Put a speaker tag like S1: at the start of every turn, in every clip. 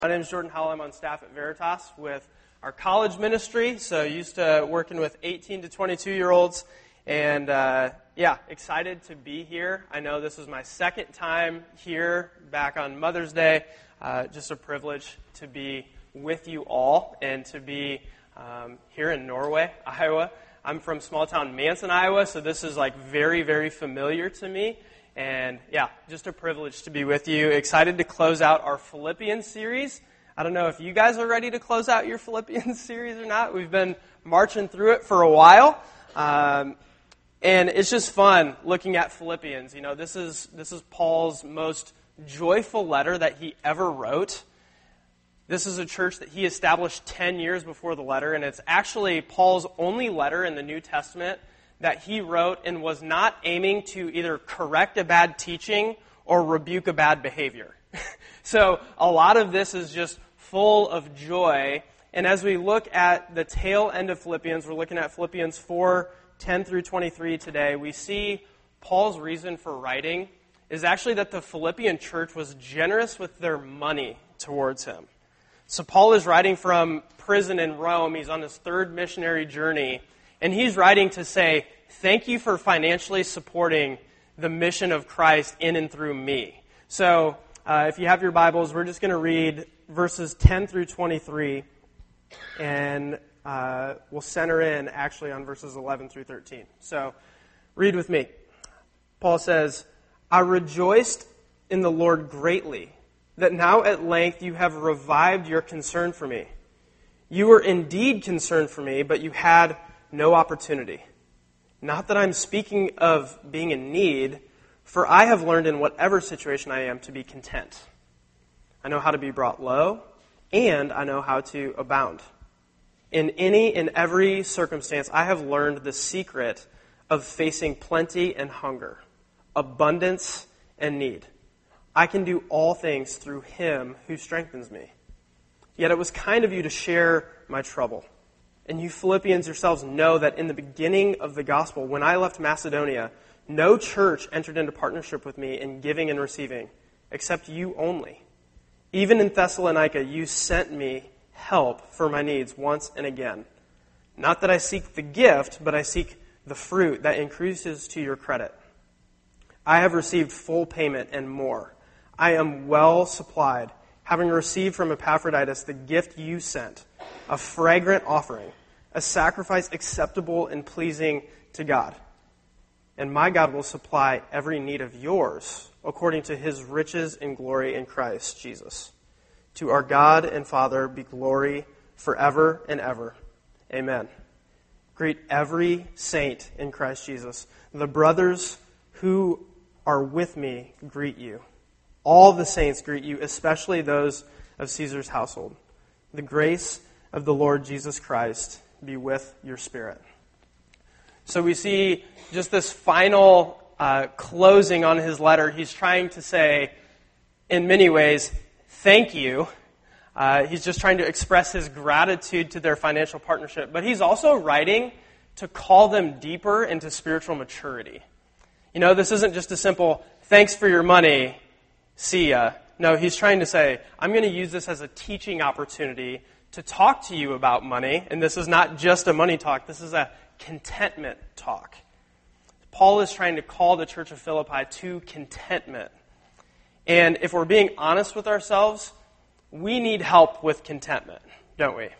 S1: My name is Jordan Howell. I'm on staff at Veritas with our college ministry, so used to working with 18 to 22-year-olds, and excited to be here. I know this is my second time here back on Mother's Day. Just a privilege to be with you all and to be here in Norway, Iowa. I'm from small town Manson, Iowa, so this is like very, very familiar to me. And just a privilege to be with you. Excited to close out our Philippians series. I don't know if you guys are ready to close out your Philippians series or not. We've been marching through it for a while. And it's just fun looking at Philippians. You know, this is Paul's most joyful letter that he ever wrote. This is a church that he established 10 years before the letter, and it's actually Paul's only letter in the New Testament that he wrote and was not aiming to either correct a bad teaching or rebuke a bad behavior. So a lot of this is just full of joy. And as we look at the tail end of Philippians, we're looking at Philippians 4:10 through 23 today, we see Paul's reason for writing is actually that the Philippian church was generous with their money towards him. So Paul is writing from prison in Rome. He's on his third missionary journey. And he's writing to say, thank you for financially supporting the mission of Christ in and through me. So if you have your Bibles, we're just going to read verses 10 through 23. And we'll center in actually on verses 11 through 13. So read with me. Paul says, I rejoiced in the Lord greatly that now at length you have revived your concern for me. You were indeed concerned for me, but you had no opportunity. Not that I'm speaking of being in need, for I have learned in whatever situation I am to be content. I know how to be brought low, and I know how to abound. In any and every circumstance, I have learned the secret of facing plenty and hunger, abundance and need. I can do all things through Him who strengthens me. Yet it was kind of you to share my trouble. And you Philippians yourselves know that in the beginning of the gospel, when I left Macedonia, no church entered into partnership with me in giving and receiving, except you only. Even in Thessalonica, you sent me help for my needs once and again. Not that I seek the gift, but I seek the fruit that increases to your credit. I have received full payment and more. I am well supplied, having received from Epaphroditus the gift you sent, a fragrant offering, a sacrifice acceptable and pleasing to God. And my God will supply every need of yours according to His riches and glory in Christ Jesus. To our God and Father be glory forever and ever. Amen. Greet every saint in Christ Jesus. The brothers who are with me greet you. All the saints greet you, especially those of Caesar's household. The grace of the Lord Jesus Christ be with your spirit. So we see just this final closing on his letter. He's trying to say, in many ways, thank you. He's just trying to express his gratitude to their financial partnership. But he's also writing to call them deeper into spiritual maturity. You know, this isn't just a simple, thanks for your money, see ya. No, he's trying to say, I'm going to use this as a teaching opportunity to talk to you about money. And this is not just a money talk. This is a contentment talk. Paul is trying to call the church of Philippi to contentment. And if we're being honest with ourselves, we need help with contentment, don't we?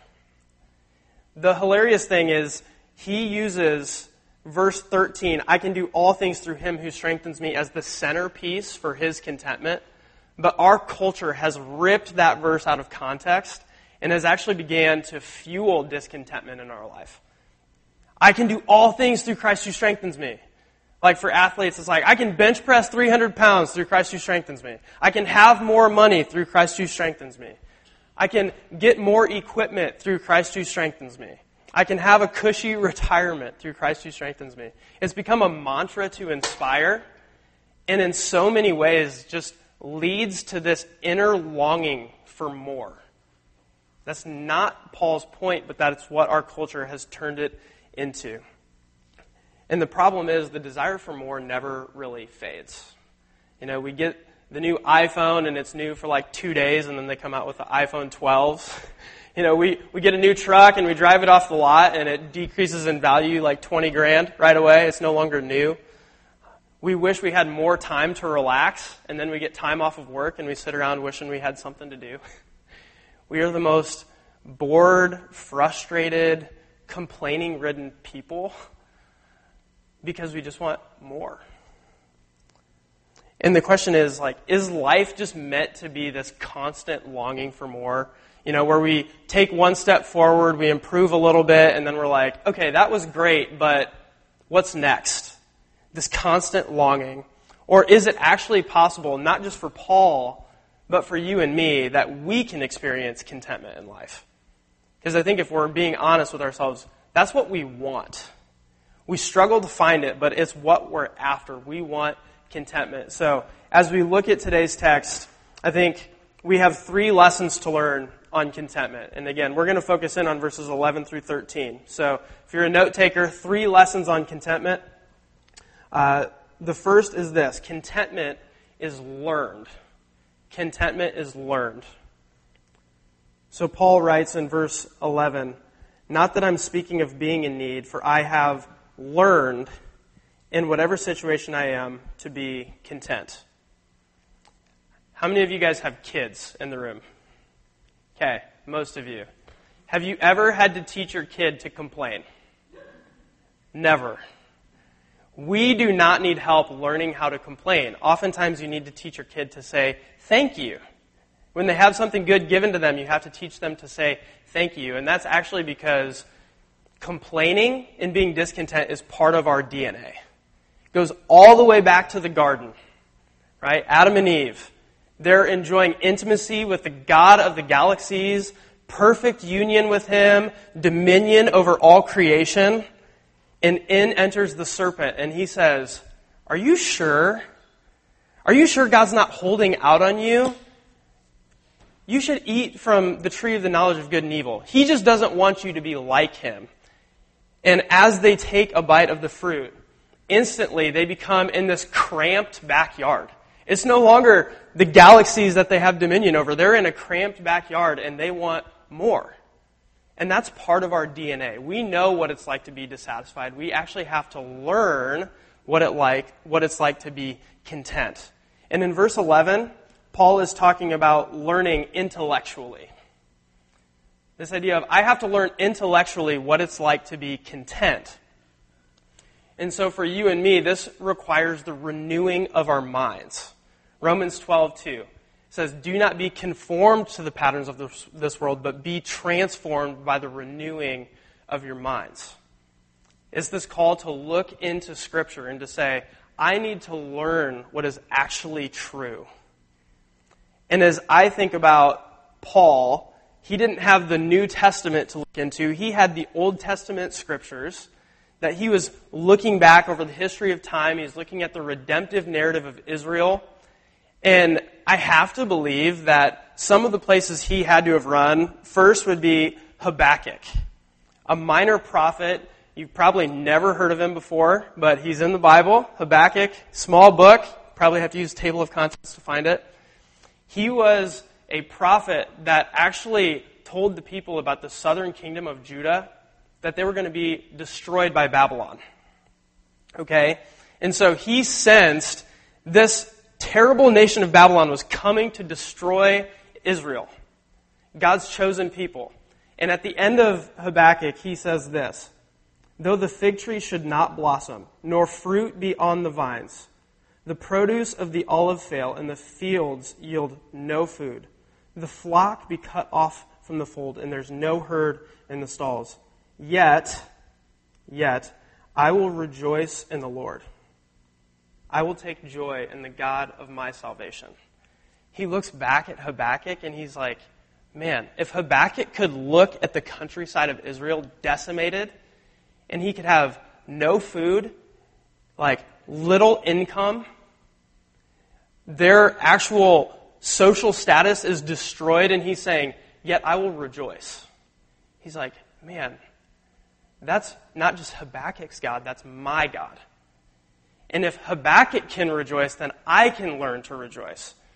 S1: The hilarious thing is, he uses verse 13, I can do all things through Him who strengthens me, as the centerpiece for his contentment. But our culture has ripped that verse out of context and has actually began to fuel discontentment in our life. I can do all things through Christ who strengthens me. Like for athletes, it's like, I can bench press 300 pounds through Christ who strengthens me. I can have more money through Christ who strengthens me. I can get more equipment through Christ who strengthens me. I can have a cushy retirement through Christ who strengthens me. It's become a mantra to inspire, and in so many ways just leads to this inner longing for more. That's not Paul's point, but that's what our culture has turned it into. And the problem is the desire for more never really fades. You know, we get the new iPhone and it's new for like 2 days and then they come out with the iPhone 12. We get a new truck and we drive it off the lot and it decreases in value like 20 grand right away. It's no longer new. We wish we had more time to relax, and then we get time off of work and we sit around wishing we had something to do. We are the most bored, frustrated, complaining-ridden people because we just want more. And the question is, is life just meant to be this constant longing for more? Where we take one step forward, we improve a little bit, and then we're like, okay, that was great, but what's next? This constant longing. Or is it actually possible, not just for Paul, but for you and me, that we can experience contentment in life? Because I think if we're being honest with ourselves, that's what we want. We struggle to find it, but it's what we're after. We want contentment. So as we look at today's text, I think we have 3 lessons to learn on contentment. And again, we're going to focus in on verses 11 through 13. So if you're a note taker, 3 lessons on contentment. The first is this: contentment is learned. Contentment is learned. So Paul writes in verse 11, "Not that I'm speaking of being in need, for I have learned in whatever situation I am to be content." How many of you guys have kids in the room? Okay, most of you. Have you ever had to teach your kid to complain? Never. We do not need help learning how to complain. Oftentimes you need to teach your kid to say thank you. When they have something good given to them, you have to teach them to say thank you. And that's actually because complaining and being discontent is part of our DNA. It goes all the way back to the garden, right? Adam and Eve. They're enjoying intimacy with the God of the galaxies, perfect union with Him, dominion over all creation. And in enters the serpent, and he says, "Are you sure? Are you sure God's not holding out on you? You should eat from the tree of the knowledge of good and evil. He just doesn't want you to be like Him." And as they take a bite of the fruit, instantly they become in this cramped backyard. It's no longer the galaxies that they have dominion over. They're in a cramped backyard, and they want more. And that's part of our DNA. We know what it's like to be dissatisfied. We actually have to learn what it's like to be content. And in verse 11, Paul is talking about learning intellectually. This idea of, I have to learn intellectually what it's like to be content. And so for you and me, this requires the renewing of our minds. Romans 12:2. says, "Do not be conformed to the patterns of this world, but be transformed by the renewing of your minds." It's this call to look into Scripture and to say, I need to learn what is actually true. And as I think about Paul, he didn't have the New Testament to look into. He had the Old Testament Scriptures that he was looking back over the history of time. He was looking at the redemptive narrative of Israel. And I have to believe that some of the places he had to have run, first would be Habakkuk, a minor prophet. You've probably never heard of him before, but he's in the Bible. Habakkuk, small book, probably have to use table of contents to find it. He was a prophet that actually told the people about the southern kingdom of Judah that they were going to be destroyed by Babylon. Okay? And so he sensed this terrible nation of Babylon was coming to destroy Israel, God's chosen people. And at the end of Habakkuk, he says this: "Though the fig tree should not blossom, nor fruit be on the vines, the produce of the olive fail, and the fields yield no food, the flock be cut off from the fold, and there's no herd in the stalls. Yet, I will rejoice in the Lord. I will take joy in the God of my salvation." He looks back at Habakkuk and he's like, man, if Habakkuk could look at the countryside of Israel decimated, and he could have no food, like little income, their actual social status is destroyed, and he's saying, yet I will rejoice. He's like, man, that's not just Habakkuk's God, that's my God. And if Habakkuk can rejoice, then I can learn to rejoice.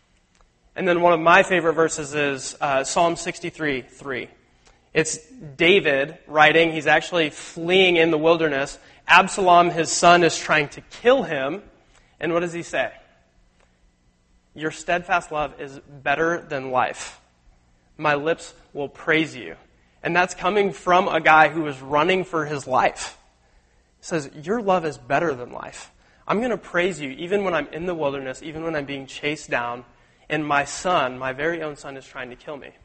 S1: And then one of my favorite verses is Psalm 63:3. It's David writing. He's actually fleeing in the wilderness. Absalom, his son, is trying to kill him. And what does he say? Your steadfast love is better than life. My lips will praise you. And that's coming from a guy who is running for his life. He says, your love is better than life. I'm going to praise you even when I'm in the wilderness, even when I'm being chased down, and my son, my very own son, is trying to kill me.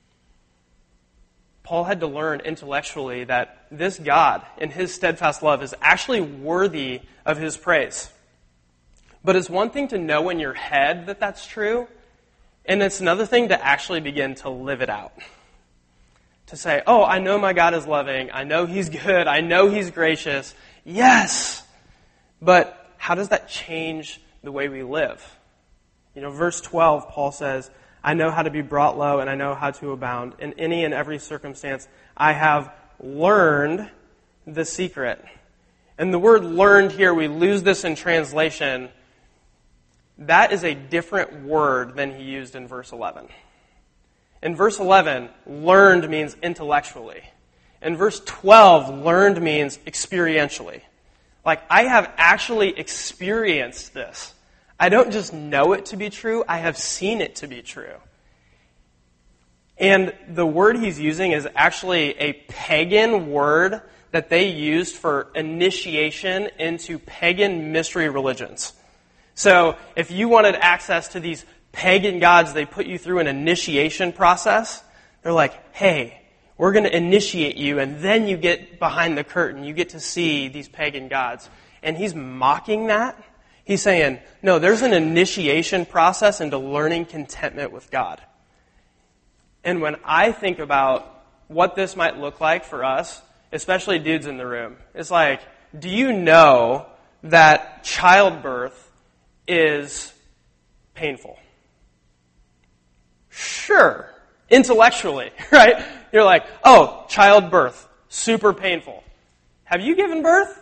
S1: Paul had to learn intellectually that this God and his steadfast love is actually worthy of his praise. But it's one thing to know in your head that that's true, and it's another thing to actually begin to live it out. To say, oh, I know my God is loving, I know he's good, I know he's gracious. Yes! But how does that change the way we live? Verse 12, Paul says, I know how to be brought low and I know how to abound. In any and every circumstance, I have learned the secret. And the word learned here, we lose this in translation. That is a different word than he used in verse 11. In verse 11, learned means intellectually. In verse 12, learned means experientially. Like, I have actually experienced this. I don't just know it to be true, I have seen it to be true. And the word he's using is actually a pagan word that they used for initiation into pagan mystery religions. So if you wanted access to these pagan gods, they put you through an initiation process. They're like, hey, we're going to initiate you, and then you get behind the curtain. You get to see these pagan gods. And he's mocking that. He's saying, no, there's an initiation process into learning contentment with God. And when I think about what this might look like for us, especially dudes in the room, it's like, do you know that childbirth is painful? Sure, intellectually, right? You're like, oh, childbirth, super painful. Have you given birth?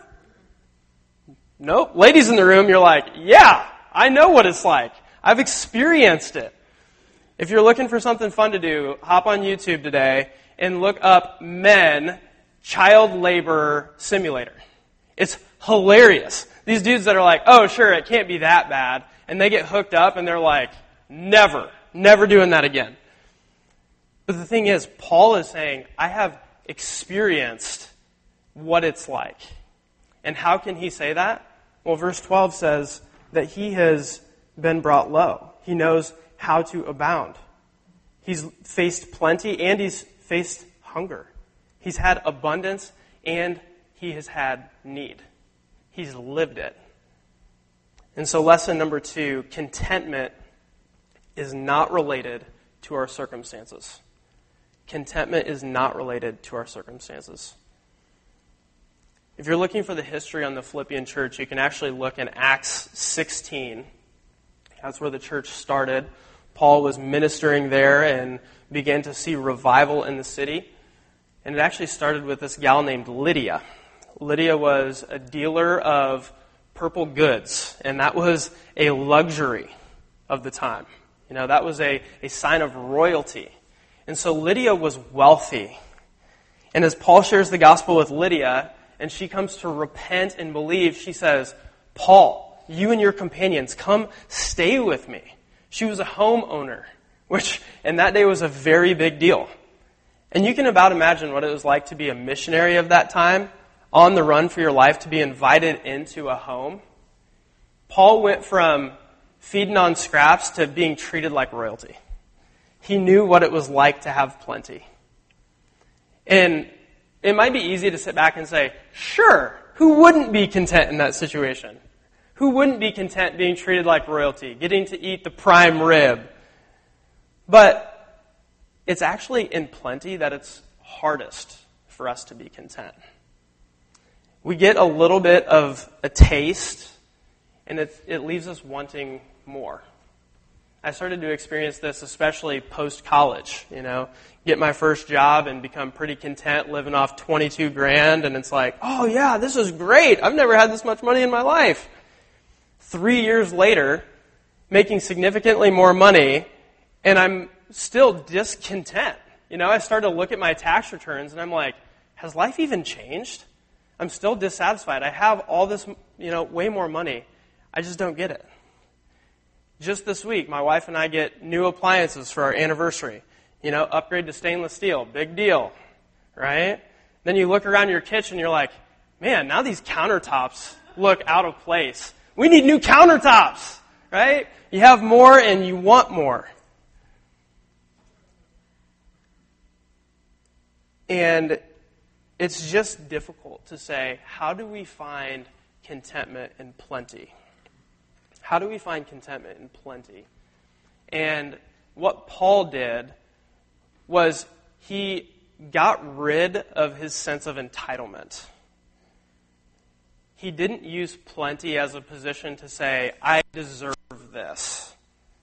S1: Nope. Ladies in the room, you're like, yeah, I know what it's like. I've experienced it. If you're looking for something fun to do, hop on YouTube today and look up men child labor simulator. It's hilarious. These dudes that are like, oh, sure, it can't be that bad. And they get hooked up and they're like, never doing that again. But the thing is, Paul is saying, I have experienced what it's like. And how can he say that? Well, verse 12 says that he has been brought low. He knows how to abound. He's faced plenty and he's faced hunger. He's had abundance and he has had need. He's lived it. And so lesson number 2, contentment is not related to our circumstances. Contentment is not related to our circumstances. If you're looking for the history on the Philippian church, you can actually look in Acts 16. That's where the church started. Paul was ministering there and began to see revival in the city. And it actually started with this gal named Lydia. Lydia was a dealer of purple goods, and that was a luxury of the time. That was a sign of royalty. And so Lydia was wealthy. And as Paul shares the gospel with Lydia, and she comes to repent and believe, she says, Paul, you and your companions, come stay with me. She was a homeowner, which in that day was a very big deal. And you can about imagine what it was like to be a missionary of that time, on the run for your life, to be invited into a home. Paul went from feeding on scraps to being treated like royalty. He knew what it was like to have plenty. And it might be easy to sit back and say, sure, who wouldn't be content in that situation? Who wouldn't be content being treated like royalty, getting to eat the prime rib? But it's actually in plenty that it's hardest for us to be content. We get a little bit of a taste, and it leaves us wanting more. I started to experience this especially post-college, get my first job and become pretty content living off 22 grand, and it's like, oh yeah, this is great. I've never had this much money in my life. 3 years later, making significantly more money, And I'm still discontent. I started to look at my tax returns and I'm like, has life even changed? I'm still dissatisfied. I have all this, way more money. I just don't get it. Just this week, my wife and I get new appliances for our anniversary. Upgrade to stainless steel. Big deal, right? Then you look around your kitchen and you're like, man, now these countertops look out of place. We need new countertops, right? You have more and you want more. And it's just difficult to say, how do we find contentment in plenty? How do we find contentment in plenty? And what Paul did was he got rid of his sense of entitlement. He didn't use plenty as a position to say, I deserve this.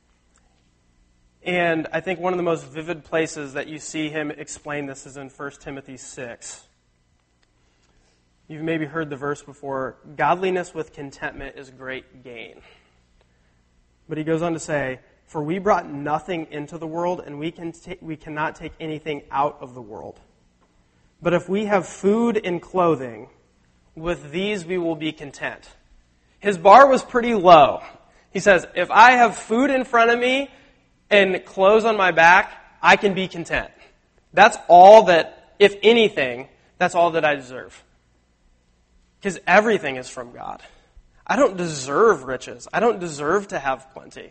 S1: And I think one of the most vivid places that you see him explain this is in 1 Timothy 6. You've maybe heard the verse before, godliness with contentment is great gain. But he goes on to say, for we brought nothing into the world, and we cannot take anything out of the world. But if we have food and clothing, with these we will be content. His bar was pretty low. He says, if I have food in front of me and clothes on my back, I can be content. That's all that, if anything, that's all that I deserve. Because everything is from God. I don't deserve riches. I don't deserve to have plenty.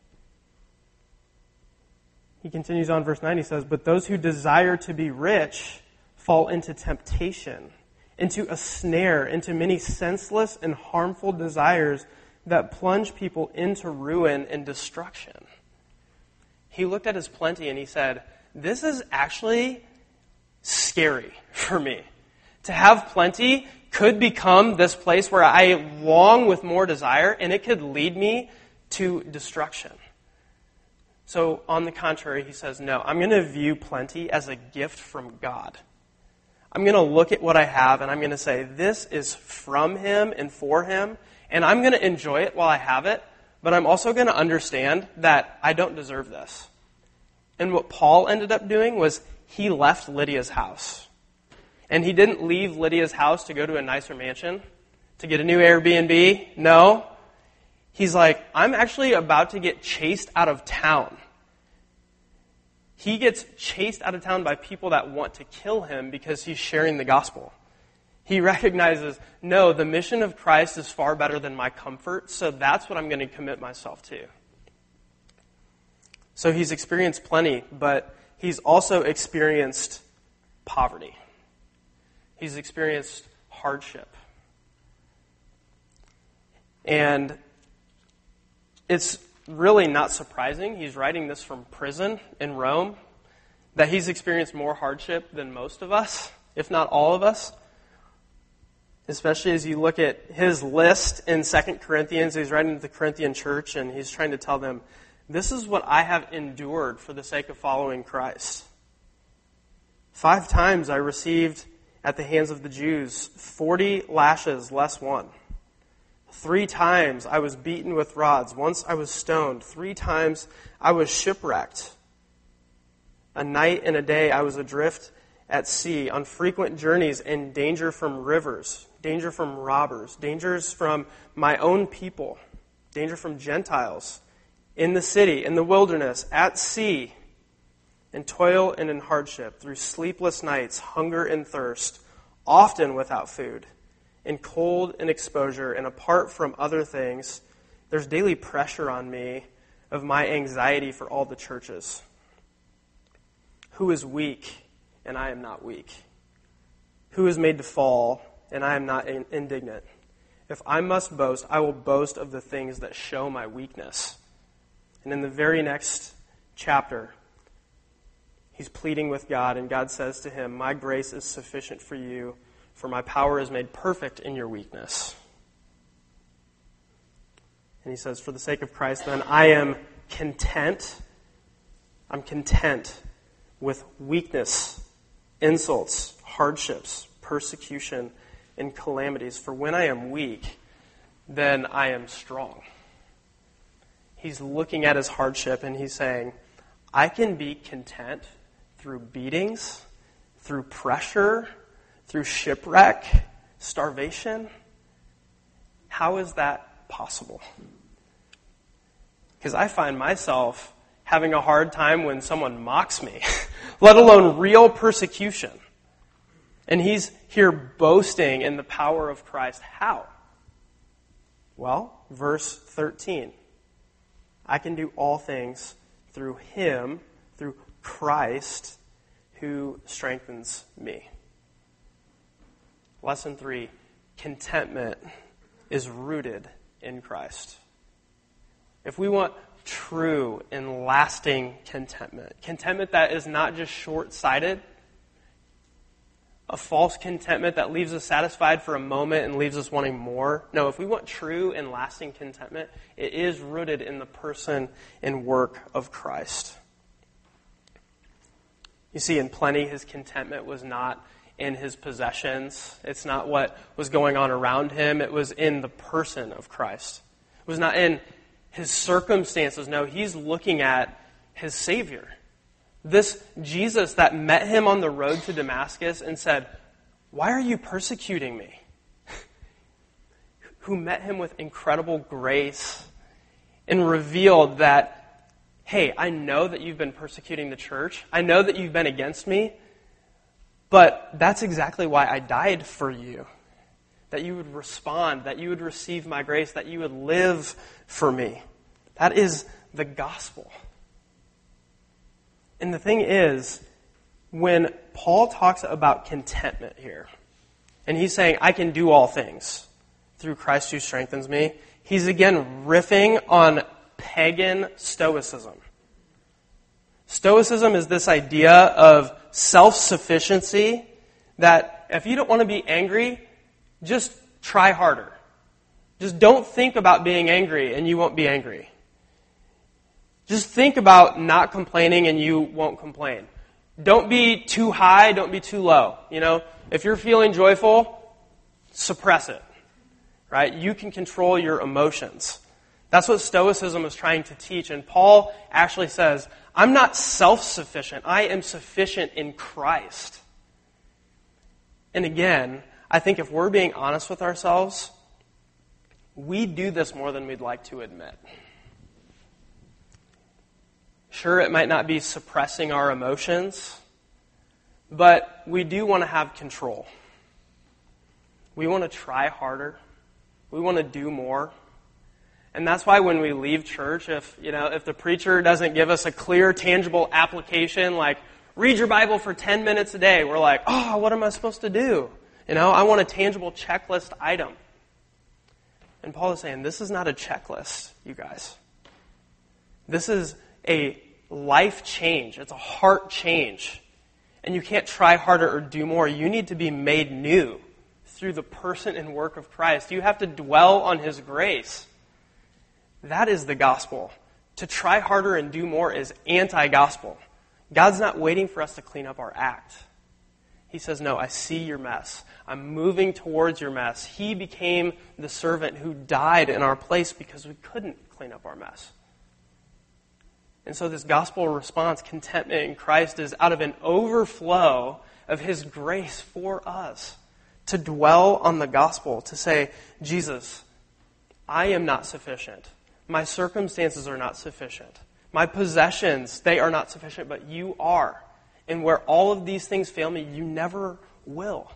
S1: He continues on, verse 9, he says, but those who desire to be rich fall into temptation, into a snare, into many senseless and harmful desires that plunge people into ruin and destruction. He looked at his plenty and he said, this is actually scary for me. To have plenty could become this place where I long with more desire, and it could lead me to destruction. So, on the contrary, he says, no, I'm going to view plenty as a gift from God. I'm going to look at what I have, and I'm going to say, this is from Him and for Him, and I'm going to enjoy it while I have it, but I'm also going to understand that I don't deserve this. And what Paul ended up doing was he left Lydia's house. And he didn't leave Lydia's house to go to a nicer mansion, to get a new Airbnb. No. He's like, I'm actually about to get chased out of town. He gets chased out of town by people that want to kill him because he's sharing the gospel. He recognizes, no, the mission of Christ is far better than my comfort, so that's what I'm going to commit myself to. So he's experienced plenty, but he's also experienced poverty. He's experienced hardship. And it's really not surprising. He's writing this from prison in Rome, that he's experienced more hardship than most of us, if not all of us. Especially as you look at his list in 2 Corinthians, he's writing to the Corinthian church and he's trying to tell them, this is what I have endured for the sake of following Christ. 5 times I received at the hands of the Jews 40 lashes less 1. 3 times I was beaten with rods. Once I was stoned. 3 times I was shipwrecked. A night and a day I was adrift at sea, on frequent journeys, in danger from rivers, danger from robbers, dangers from my own people, danger from Gentiles, in the city, in the wilderness, at sea, in toil and in hardship, through sleepless nights, hunger and thirst, often without food, in cold and exposure, and apart from other things, there's daily pressure on me of my anxiety for all the churches. Who is weak, and I am not weak? Who is made to fall, and I am not indignant? If I must boast, I will boast of the things that show my weakness. And in the very next chapter, he's pleading with God, and God says to him, my grace is sufficient for you, for my power is made perfect in your weakness. And he says, for the sake of Christ, then, I am content. I'm content with weakness, insults, hardships, persecution, and calamities. For when I am weak, then I am strong. He's looking at his hardship and he's saying, I can be content through beatings, through pressure, through shipwreck, starvation. How is that possible? Because I find myself having a hard time when someone mocks me, let alone real persecution. And he's here boasting in the power of Christ. How? Well, verse 13. I can do all things through him, through Christ, who strengthens me. Lesson 3, contentment is rooted in Christ. If we want true and lasting contentment that is not just short-sighted, a false contentment that leaves us satisfied for a moment and leaves us wanting more. No, if we want true and lasting contentment, it is rooted in the person and work of Christ. You see, in Plenty, his contentment was not in his possessions. It's not what was going on around him. It was in the person of Christ. It was not in his circumstances. No, he's looking at his Savior. This Jesus that met him on the road to Damascus and said, "Why are you persecuting me?" Who met him with incredible grace and revealed that, hey, I know that you've been persecuting the church. I know that you've been against me. But that's exactly why I died for you. That you would respond, that you would receive my grace, that you would live for me. That is the gospel. And the thing is, when Paul talks about contentment here, and he's saying, I can do all things through Christ who strengthens me, he's again riffing on pagan Stoicism. Stoicism is this idea of self-sufficiency, that if you don't want to be angry, just try harder. Just don't think about being angry and you won't be angry. Just think about not complaining and you won't complain. Don't be too high, don't be too low. You know, if you're feeling joyful, suppress it. Right? You can control your emotions. That's what Stoicism is trying to teach. And Paul actually says, I'm not self-sufficient. I am sufficient in Christ. And again, I think if we're being honest with ourselves, we do this more than we'd like to admit. Sure, it might not be suppressing our emotions, but we do want to have control. We want to try harder. We want to do more. And that's why when we leave church, if the preacher doesn't give us a clear, tangible application, like read your Bible for 10 minutes a day, we're like, oh, what am I supposed to do? I want a tangible checklist item. And Paul is saying, this is not a checklist, you guys. This is a life change. It's a heart change. And you can't try harder or do more. You need to be made new through the person and work of Christ. You have to dwell on His grace. That is the gospel. To try harder and do more is anti-gospel. God's not waiting for us to clean up our act. He says, no, I see your mess. I'm moving towards your mess. He became the servant who died in our place because we couldn't clean up our mess. And so this gospel response, contentment in Christ, is out of an overflow of His grace for us. To dwell on the gospel, to say, Jesus, I am not sufficient. My circumstances are not sufficient. My possessions, they are not sufficient, but you are. And where all of these things fail me, you never will.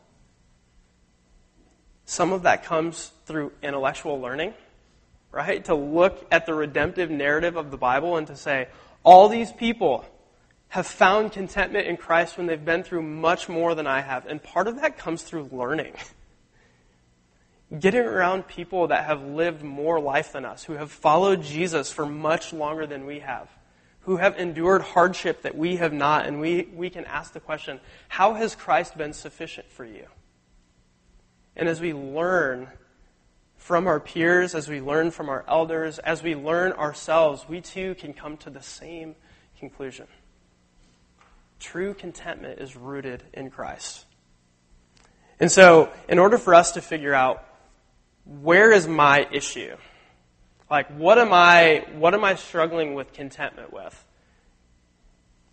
S1: Some of that comes through intellectual learning, right? To look at the redemptive narrative of the Bible and to say, all these people have found contentment in Christ when they've been through much more than I have. And part of that comes through learning. Getting around people that have lived more life than us, who have followed Jesus for much longer than we have, who have endured hardship that we have not, and we can ask the question, how has Christ been sufficient for you? And as we learn from our peers, as we learn from our elders, as we learn ourselves, we too can come to the same conclusion. True contentment is rooted in Christ. And so, in order for us to figure out, where is my issue? Like, what am I struggling with contentment with?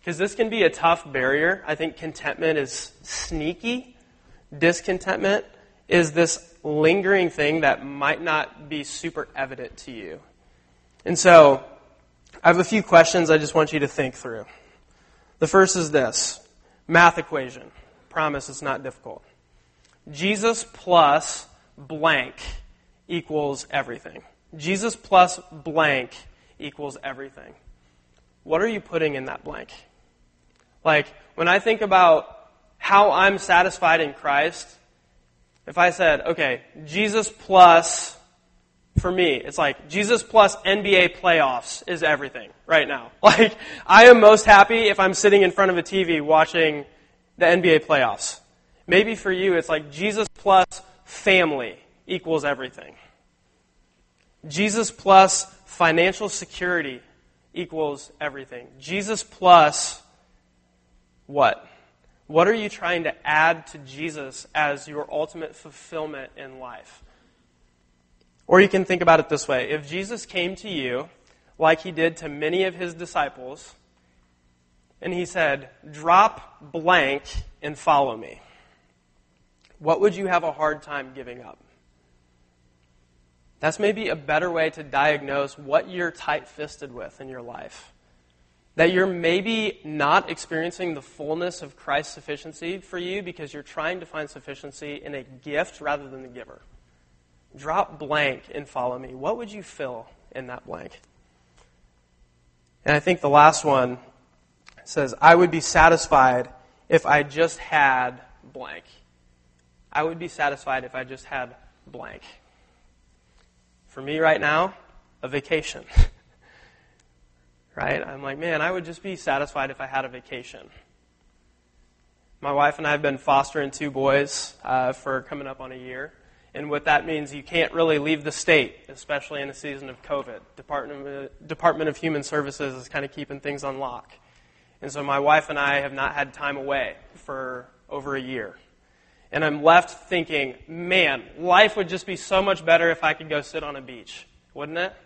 S1: because this can be a tough barrier. I think contentment is sneaky. Discontentment is this lingering thing that might not be super evident to you. And so, I have a few questions I just want you to think through. The first is this. Math equation. Promise it's not difficult. Jesus plus blank equals everything. Jesus plus blank equals everything. What are you putting in that blank? Like, when I think about how I'm satisfied in Christ, if I said, okay, Jesus plus, for me, it's like Jesus plus NBA playoffs is everything right now. Like, I am most happy if I'm sitting in front of a TV watching the NBA playoffs. Maybe for you, it's like Jesus plus family equals everything. Jesus plus financial security equals everything. Jesus plus what? What are you trying to add to Jesus as your ultimate fulfillment in life? Or you can think about it this way. If Jesus came to you like he did to many of his disciples, and he said, drop blank and follow me, what would you have a hard time giving up? That's maybe a better way to diagnose what you're tight-fisted with in your life. That you're maybe not experiencing the fullness of Christ's sufficiency for you because you're trying to find sufficiency in a gift rather than the giver. Drop blank and follow me. What would you fill in that blank? And I think the last one says, I would be satisfied if I just had blank. I would be satisfied if I just had blank. For me right now, a vacation. Right? I'm like, man, I would just be satisfied if I had a vacation. My wife and I have been fostering 2 boys for coming up on a year. And what that means, you can't really leave the state, especially in a season of COVID. Department of Human Services is kind of keeping things on lock. And so my wife and I have not had time away for over a year. And I'm left thinking, man, life would just be so much better if I could go sit on a beach, wouldn't it?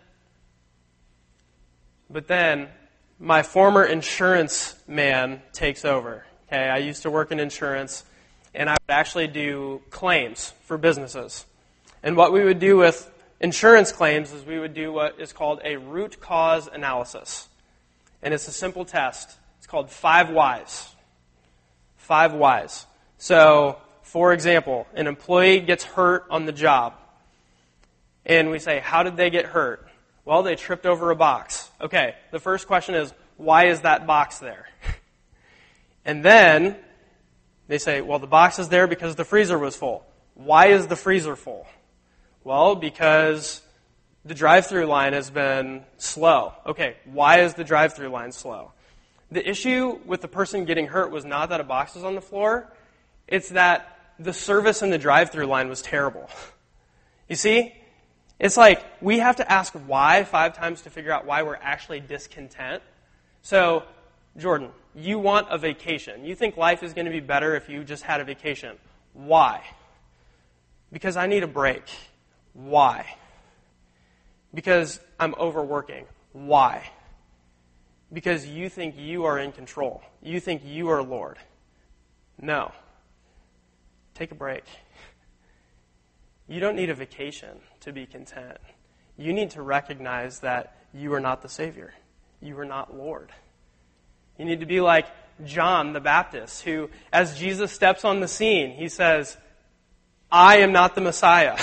S1: But then my former insurance man takes over. Okay, I used to work in insurance, and I would actually do claims for businesses. And what we would do with insurance claims is we would do what is called a root cause analysis. And it's a simple test. It's called 5 whys. 5 whys. So, for example, an employee gets hurt on the job. And we say, how did they get hurt? Well, they tripped over a box. Okay, the first question is, why is that box there? And then they say, well, the box is there because the freezer was full. Why is the freezer full? Well, because the drive-through line has been slow. Okay, why is the drive-through line slow? The issue with the person getting hurt was not that a box was on the floor. It's that the service in the drive-through line was terrible. You see? It's like we have to ask why 5 times to figure out why we're actually discontent. So, Jordan, you want a vacation. You think life is going to be better if you just had a vacation. Why? Because I need a break. Why? Because I'm overworking. Why? Because you think you are in control. You think you are Lord. No. Take a break. You don't need a vacation to be content. You need to recognize that you are not the Savior. You are not Lord. You need to be like John the Baptist, who, as Jesus steps on the scene, he says, I am not the Messiah.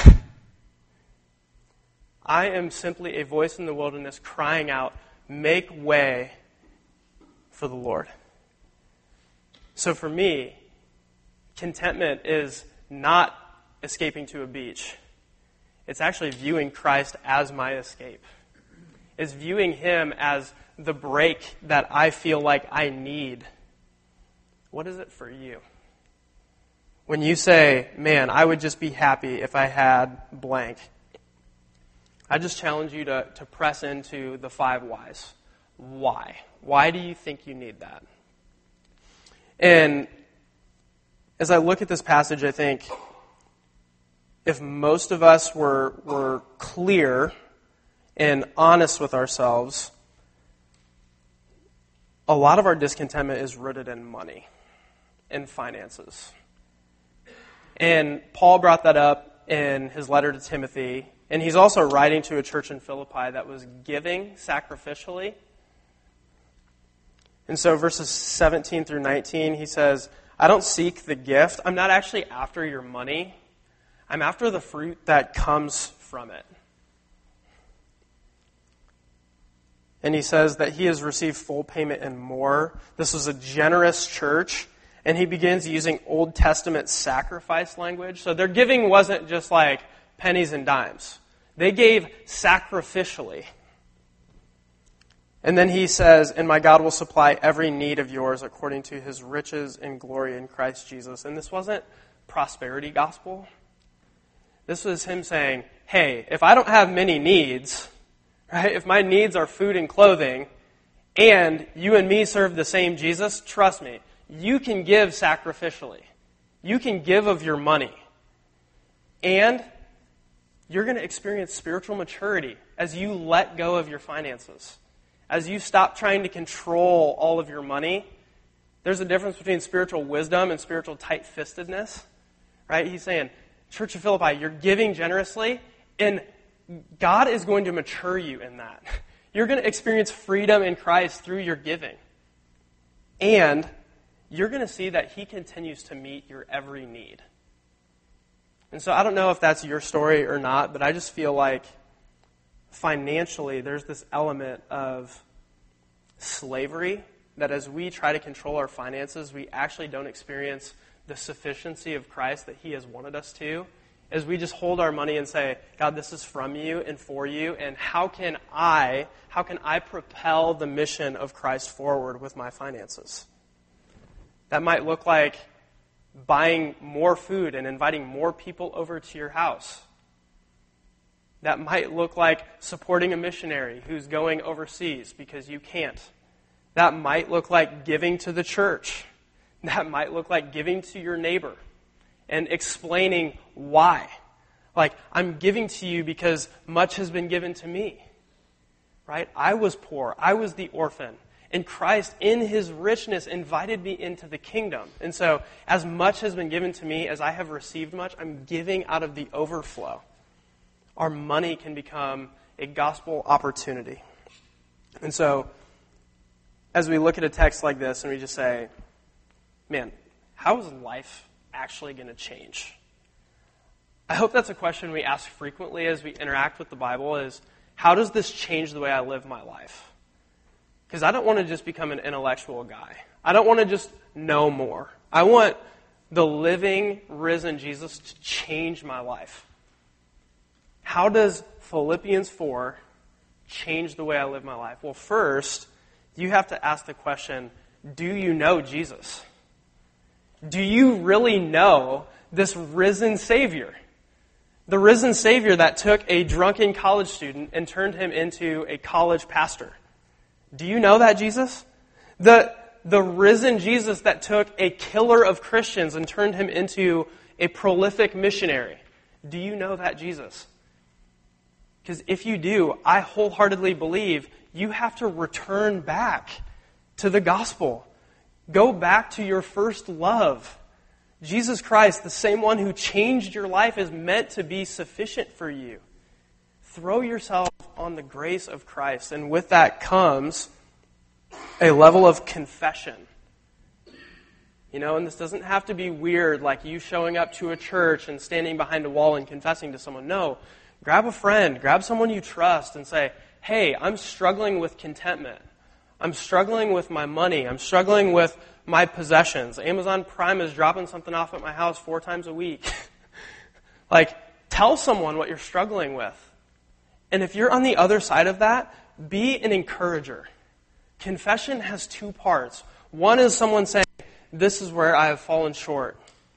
S1: I am simply a voice in the wilderness crying out, make way for the Lord. So for me, contentment is not escaping to a beach. It's actually viewing Christ as my escape. It's viewing Him as the break that I feel like I need. What is it for you? When you say, man, I would just be happy if I had blank, I just challenge you to press into the 5 whys. Why? Why do you think you need that? And as I look at this passage, I think if most of us were clear and honest with ourselves, a lot of our discontentment is rooted in money and finances. And Paul brought that up in his letter to Timothy, and he's also writing to a church in Philippi that was giving sacrificially. And so verses 17 through 19, he says, I don't seek the gift. I'm not actually after your money. I'm after the fruit that comes from it. And he says that he has received full payment and more. This was a generous church. And he begins using Old Testament sacrifice language. So their giving wasn't just like pennies and dimes. They gave sacrificially. And then he says, and my God will supply every need of yours according to his riches and glory in Christ Jesus. And this wasn't prosperity gospel. This was him saying, hey, if I don't have many needs, right? If my needs are food and clothing, and you and me serve the same Jesus, trust me, you can give sacrificially. You can give of your money. And you're going to experience spiritual maturity as you let go of your finances. As you stop trying to control all of your money. There's a difference between spiritual wisdom and spiritual tight-fistedness. Right? He's saying, Church of Philippi, you're giving generously, and God is going to mature you in that. You're going to experience freedom in Christ through your giving. And you're going to see that he continues to meet your every need. And so I don't know if that's your story or not, but I just feel like financially there's this element of slavery that as we try to control our finances, we actually don't experience the sufficiency of Christ that he has wanted us to, as we just hold our money and say, God, this is from you and for you, and how can I propel the mission of Christ forward with my finances? That might look like buying more food and inviting more people over to your house. That might look like supporting a missionary who's going overseas because you can't. That might look like giving to the church. That might look like giving to your neighbor and explaining why. Like, I'm giving to you because much has been given to me. Right? I was poor. I was the orphan. And Christ, in his richness, invited me into the kingdom. And so, as much has been given to me as I have received much, I'm giving out of the overflow. Our money can become a gospel opportunity. And so, as we look at a text like this and we just say, man, how is life actually going to change? I hope that's a question we ask frequently as we interact with the Bible is, how does this change the way I live my life? Because I don't want to just become an intellectual guy. I don't want to just know more. I want the living, risen Jesus to change my life. How does Philippians 4 change the way I live my life? Well, first, you have to ask the question, do you know Jesus? Do you really know this risen Savior? The risen Savior that took a drunken college student and turned him into a college pastor. Do you know that Jesus? The risen Jesus that took a killer of Christians and turned him into a prolific missionary. Do you know that Jesus? Because if you do, I wholeheartedly believe you have to return back to the gospel. Go back to your first love. Jesus Christ, the same one who changed your life, is meant to be sufficient for you. Throw yourself on the grace of Christ, and with that comes a level of confession. And this doesn't have to be weird, like you showing up to a church and standing behind a wall and confessing to someone. No, grab a friend, grab someone you trust and say, hey, I'm struggling with contentment. I'm struggling with my money. I'm struggling with my possessions. Amazon Prime is dropping something off at my house 4 times a week. Tell someone what you're struggling with. And if you're on the other side of that, be an encourager. Confession has 2 parts. One is someone saying, this is where I have fallen short.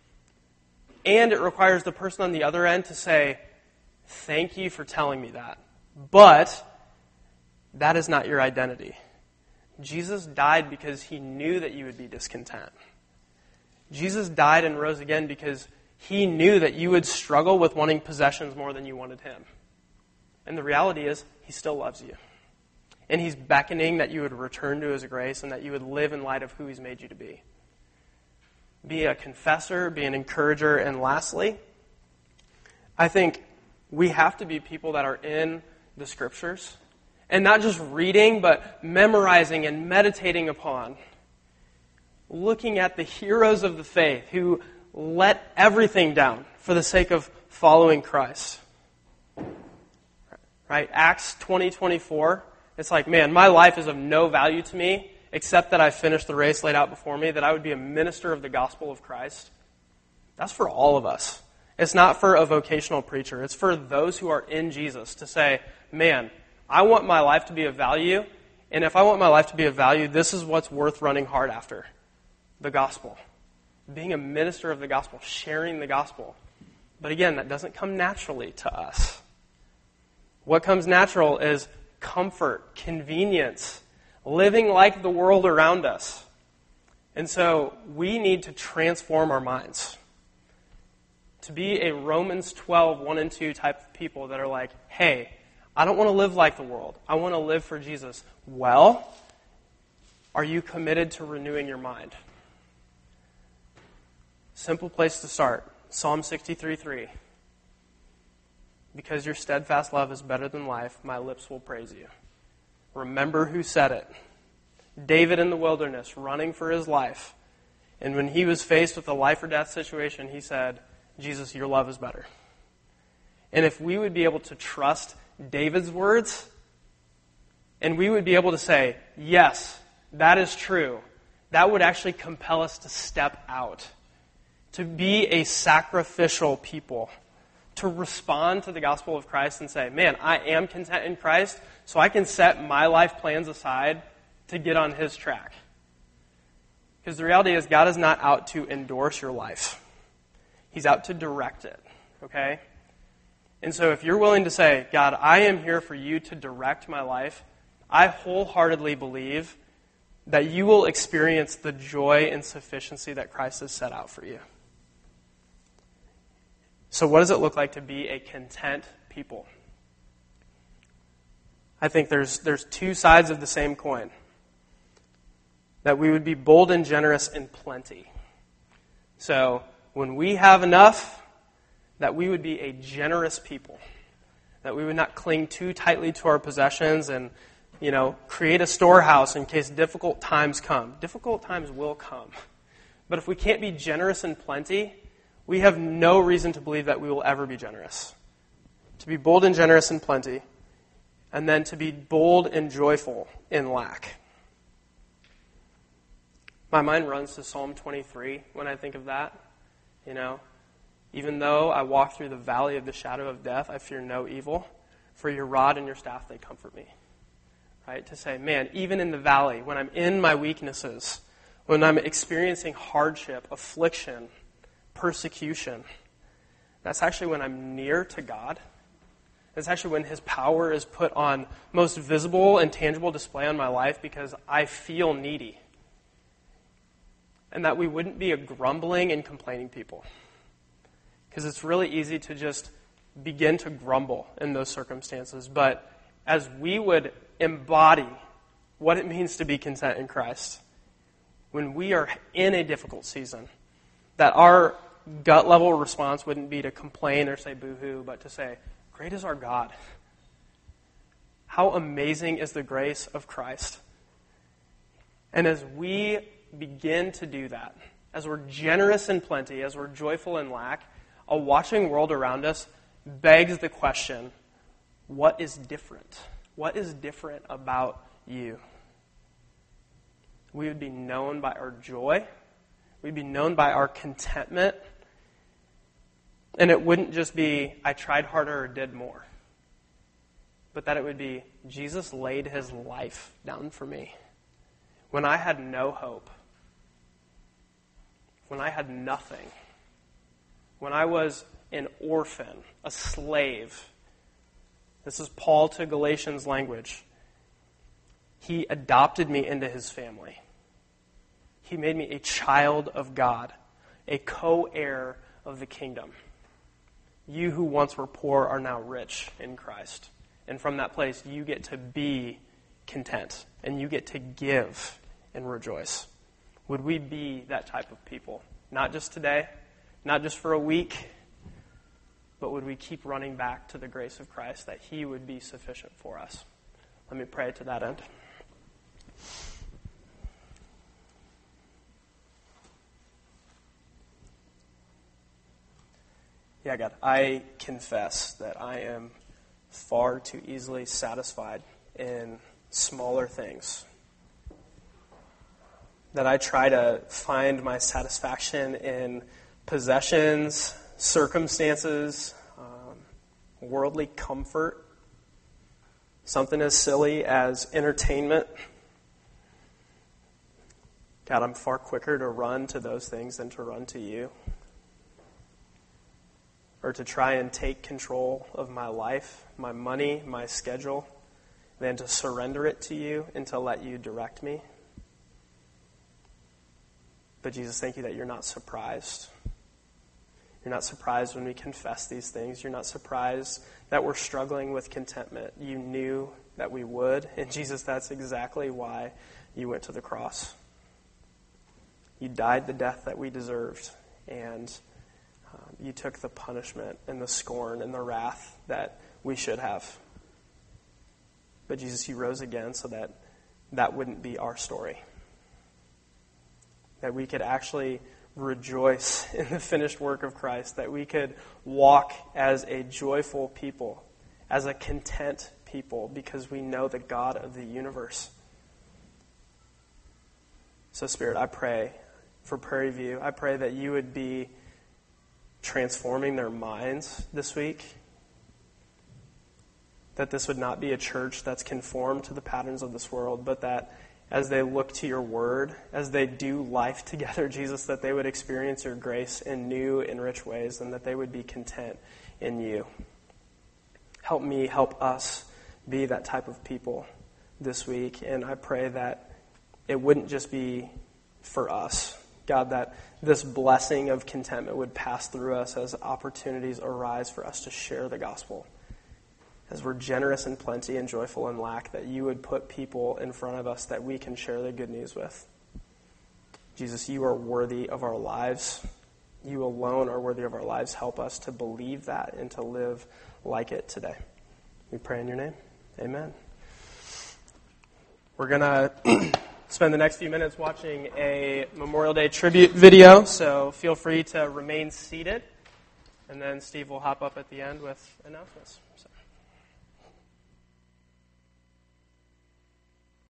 S1: And it requires the person on the other end to say, thank you for telling me that. But that is not your identity. Jesus died because he knew that you would be discontent. Jesus died and rose again because he knew that you would struggle with wanting possessions more than you wanted him. And the reality is, he still loves you. And He's beckoning that you would return to His grace and that you would live in light of who He's made you to be. Be a confessor, be an encourager, and lastly, I think we have to be people that are in the Scriptures. And not just reading, but memorizing and meditating upon. Looking at the heroes of the faith who let everything down for the sake of following Christ. Right? Acts 20:24. It's like, man, my life is of no value to me except that I finished the race laid out before me, that I would be a minister of the gospel of Christ. That's for all of us. It's not for a vocational preacher. It's for those who are in Jesus to say, man, I want my life to be of value, and if I want my life to be of value, this is what's worth running hard after. The gospel. Being a minister of the gospel, sharing the gospel. But again, that doesn't come naturally to us. What comes natural is comfort, convenience, living like the world around us. And so we need to transform our minds. To be a Romans 12, 1 and 2 type of people that are like, hey, I don't want to live like the world. I want to live for Jesus. Well, are you committed to renewing your mind? Simple place to start. Psalm 63:3. Because your steadfast love is better than life, my lips will praise you. Remember who said it. David in the wilderness, running for his life. And when he was faced with a life or death situation, he said, Jesus, your love is better. And if we would be able to trust David's words, and we would be able to say, yes, that is true, that would actually compel us to step out, to be a sacrificial people, to respond to the gospel of Christ and say, man, I am content in Christ, so I can set my life plans aside to get on His track. Because the reality is, God is not out to endorse your life. He's out to direct it, okay? And so if you're willing to say, God, I am here for you to direct my life, I wholeheartedly believe that you will experience the joy and sufficiency that Christ has set out for you. So what does it look like to be a content people? I think there's two sides of the same coin. That we would be bold and generous in plenty. So when we have enough, that we would be a generous people. That we would not cling too tightly to our possessions and, create a storehouse in case difficult times come. Difficult times will come. But if we can't be generous in plenty, we have no reason to believe that we will ever be generous. To be bold and generous in plenty, and then to be bold and joyful in lack. My mind runs to Psalm 23 when I think of that. Even though I walk through the valley of the shadow of death, I fear no evil, for your rod and your staff, they comfort me. Right? To say, man, even in the valley, when I'm in my weaknesses, when I'm experiencing hardship, affliction, persecution, that's actually when I'm near to God. That's actually when His power is put on most visible and tangible display on my life because I feel needy. And that we wouldn't be a grumbling and complaining people. Because it's really easy to just begin to grumble in those circumstances. But as we would embody what it means to be content in Christ, when we are in a difficult season, that our gut level response wouldn't be to complain or say boo-hoo, but to say, great is our God. How amazing is the grace of Christ. And as we begin to do that, as we're generous in plenty, as we're joyful in lack, a watching world around us begs the question, what is different? What is different about you? We would be known by our joy. We'd be known by our contentment. And it wouldn't just be, I tried harder or did more. But that it would be, Jesus laid His life down for me. When I had no hope. When I had nothing. When I was an orphan, a slave. This is Paul to Galatians language. He adopted me into His family. He made me a child of God, a co-heir of the kingdom. You who once were poor are now rich in Christ. And from that place, you get to be content, and you get to give and rejoice. Would we be that type of people? Not just today, not just for a week, but would we keep running back to the grace of Christ, that he would be sufficient for us? Let me pray to that end. Yeah, God, I confess that I am far too easily satisfied in smaller things. That I try to find my satisfaction in possessions, circumstances, worldly comfort, something as silly as entertainment. God, I'm far quicker to run to those things than to run to you, or to try and take control of my life, my money, my schedule, than to surrender it to you and to let you direct me. But Jesus, thank you that you're not surprised. You're not surprised when we confess these things. You're not surprised that we're struggling with contentment. You knew that we would. And Jesus, that's exactly why you went to the cross. You died the death that we deserved. And you took the punishment and the scorn and the wrath that we should have. But Jesus, you rose again so that that wouldn't be our story. That we could actually rejoice in the finished work of Christ, that we could walk as a joyful people, as a content people, because we know the God of the universe. So, Spirit, I pray for Prairie View. I pray that you would be transforming their minds this week, that this would not be a church that's conformed to the patterns of this world, but that as they look to your word, as they do life together, Jesus, that they would experience your grace in new and rich ways, and that they would be content in you. Help me, help us be that type of people this week. And I pray that it wouldn't just be for us, God, that this blessing of contentment would pass through us as opportunities arise for us to share the gospel. As we're generous in plenty and joyful in lack, that you would put people in front of us that we can share the good news with. Jesus, you are worthy of our lives. You alone are worthy of our lives. Help us to believe that and to live like it today. We pray in your name. Amen. We're going to spend the next few minutes watching a Memorial Day tribute video, so feel free to remain seated. And then Steve will hop up at the end with announcements. So.